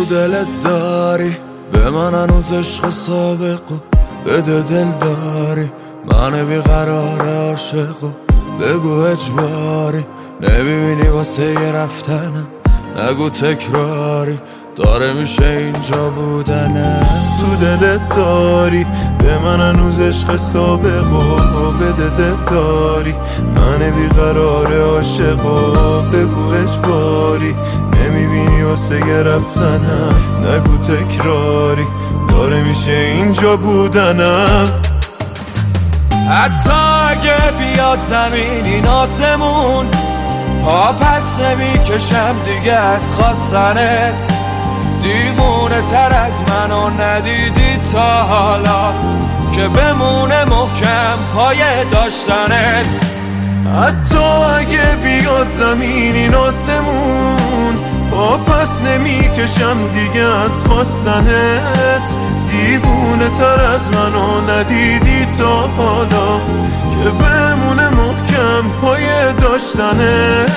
تو دلت داری به من هنوز عشق سابقو بده دل داری من بیقرار عاشقو بگو اجباری نمیبینی واسه یه رفتنم نگو تکراری داره میشه اینجا بودنه تو دلت داری به من هنوز عشق سابقو بده دل داری من بیقرار عاشقو بگو اجباری نمیبینی واسه یه رفتنم نگو تکراری داره میشه اینجا بودنم حتی اگه بیاد زمین این آسمون پا پس نمیکشم دیگه از خواستنت دیوونه تر از منو ندیدی تا حالا که بمونه محکم پای داشتنت حتی اگه بیاد زمین این آسمون پا پس نمیکشم دیگه از خواستنت دیوونه تر از منو ندیدی تا حالا که بمونه محکم پای داشتنت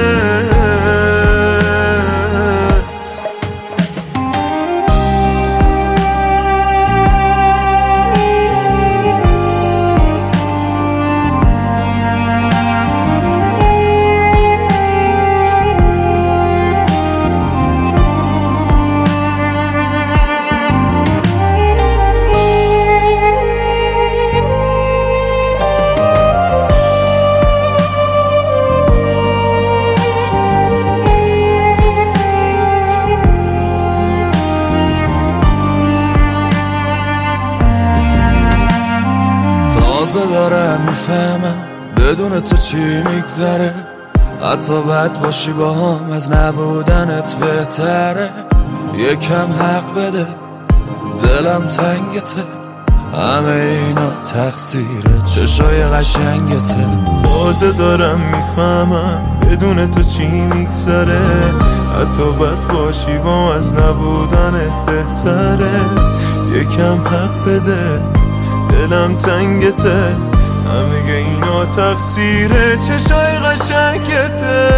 دارم میفهمم بدون تو چی میگذره حتی بد باشی با هم از نبودنت بهتره یکم حق بده دلم تنگته همه اینا تقصیره چشای قشنگته تازه دارم میفهمم بدون تو چی میگذره حتی بد باشی با از نبودنت بهتره یکم حق بده دلم تنگته همه اینا تقصیره چشای قشنگته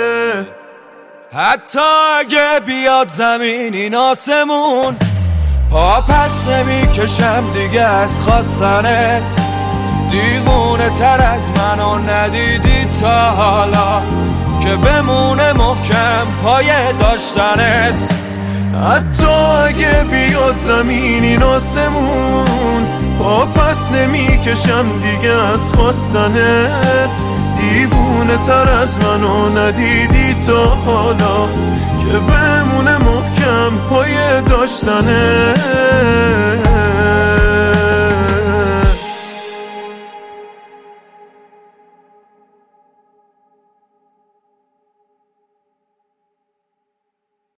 حتی اگه بیاد زمین این آسمون پا پس نمیکشم دیگه از خواستنت دیوونه تر از منو ندیدی تا حالا که بمونه محکم پای داشتنت حتی اگه بیاد زمین این آسمون پا پس نمیکشم دیگه از خواستنت دیوونه تر از منو ندیدی تا حالا که بمونه محکم پای داشتنت